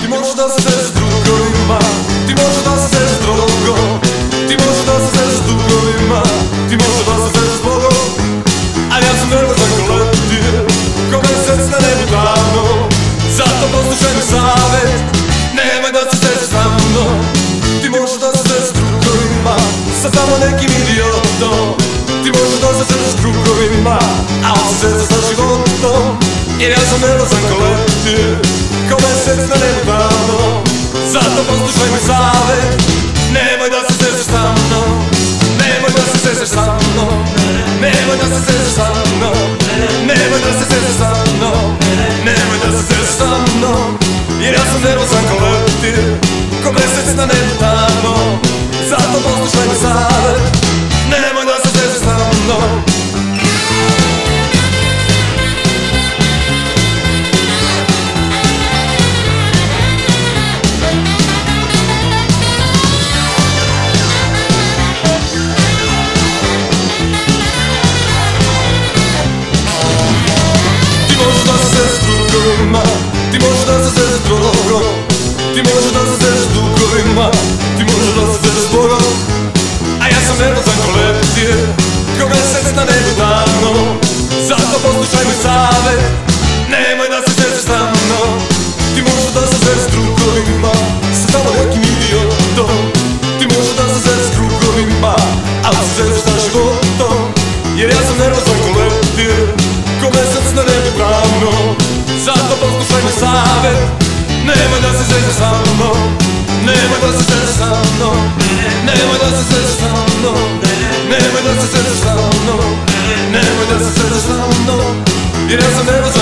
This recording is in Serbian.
Ti možeš da se srećeš s drugovima, ti možeš da se srećeš s drogom, ti možeš da se srećeš s dugovima, ti možeš da se srećeš s Bogom. Ali ja sam nervozan ko leptir, ko mesec na nebu davno. Zato poslušaj mi savjet, nemoj da se srećeš sa mnom. Ti možeš da se srećeš s drugovima, sa samo nekim idiotom. Ti možeš da se srećeš s drugovima, a on se sreće sa životom. Jer ja sam nervozan ko leptir, ko mesec na nebu davno. Zato poslušaj mi savjet, nemoj da se srećeš sa mnom. Nemoj da se srećeš sa mnom, nemoj da se srećeš sa mnom, nemoj da se srećeš sa mnom, nemoj da se srećeš sa mnom. Jer ja sam nervozan ko leptir, ko mesec na nebu davno. Zato poslušaj mi savjet, nemoj da se srećeš sa mnom. Ti možeš da se srećeš s drogom, ti možeš da se srećeš s dugovima, ti možeš da se srećeš s Bogom. A ja sam nervozan ko leptir, ko mesec na nebu davno. Zato poslušaj mi savjet, nemoj da se srećeš sa mnom. Ti možeš da se srećeš s drugovima, sa tamo nekim idiotom. Ti možeš da se srećeš s drugovima, ali se srećeš sa životom. Jer ja sam nervozan ko leptir, ko mesec na nebu davno. Zato poslušaj mi savjet, nemoj da se srećeš sa mnom. Nemoj da se srećeš sa mnom, nemoj da se srećeš sa mnom, nemoj da se srećeš sa mnom, nemoj da se srećeš sa mnom. Jer ja sam nervozan